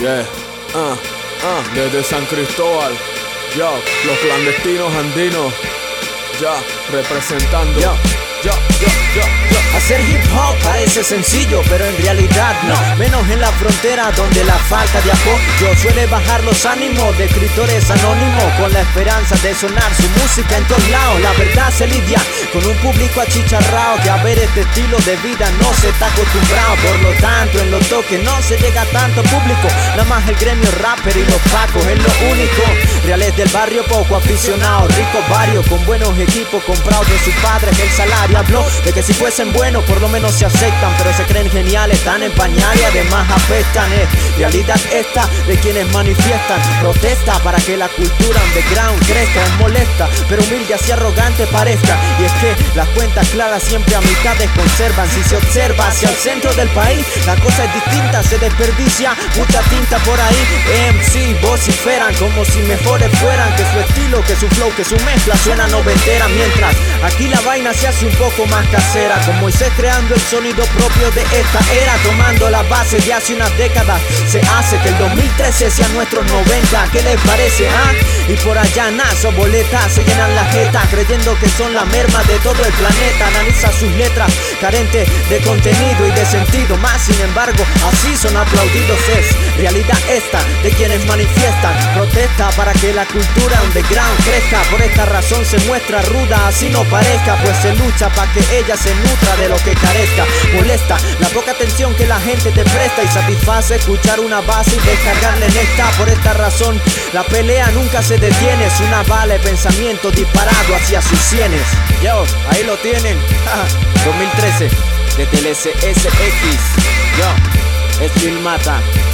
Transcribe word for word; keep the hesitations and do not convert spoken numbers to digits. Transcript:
Yeah, uh, uh, desde San Cristóbal, yo, los clandestinos andinos, ya, representando, yo, yo, yo, yo, yo. Hacer hip hop parece sencillo, pero en realidad no. Menos en la frontera donde la falta de apoyo suele bajar los ánimos de escritores anónimos, con la esperanza de sonar su música en todos lados. La verdad se lidia con un público achicharrado que a ver este estilo de vida no se está acostumbrado. Por lo tanto en los toques no se llega a tanto público. Nada más el gremio rapper y los pacos es lo único. Reales del barrio poco aficionados, ricos varios con buenos equipos comprados de sus padres. El salario habló de que si fuesen buenos por lo menos se aceptan, pero se creen geniales, están en pañal y además apestan. Es realidad esta de quienes manifiestan protesta para que la cultura underground crezca. Es molesta, pero humilde así arrogante parezca. Y es que las cuentas claras siempre a mitades conservan. Si se observa hacia el centro del país, la cosa es distinta, se desperdicia mucha tinta por ahí. M C vociferan como si mejores fueran, que su estilo, que su flow, que su mezcla suena noventera. Mientras aquí la vaina se hace un poco más casera, con Moisés creando el sonido propio de esta era, tomando la base de hace unas décadas. Se hace que el dos mil trece sea nuestros noventa. ¿Qué les parece, ah? Y por allá nazo boletas, se llenan la jeta creyendo que son la merma de todo el planeta. Analiza sus letras carentes de contenido y de sentido, más sin embargo así son aplaudidos. Es realidad esta de quienes manifiestan protesta para que la cultura underground crezca. Por esta razón se muestra ruda, así no parezca, pues se lucha para que ella se nutra de lo que carezca. Molesta la poca atención que la gente te presta y satisface escuchar una base y descargarle en esta. Por esta razón la pelea nunca se detiene, es una bala de pensamiento disparado hacia sus sienes. Yo, ahí lo tienen, dos mil trece desde el S S X. Yo, es Lil Mata.